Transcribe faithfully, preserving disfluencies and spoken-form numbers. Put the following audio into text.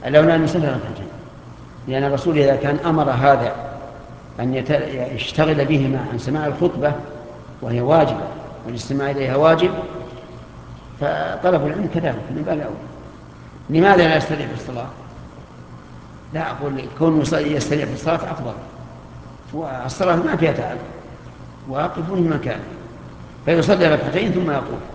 لولا أن يصلي ركعتين، لأن الرسول إذا كان أمر هذا أن يشتغل بهما عن سماع الخطبة وهي واجبة والاستماع إليها واجب، فطلب العلم كذلك من باب أولى. لماذا لا يستريح في الصلاة؟ لا أقول كون يستريح في الصلاة أفضل، والصلاة ما فيها تعب، واقف في مكانه فيصلي ركعتين ثم يقوم.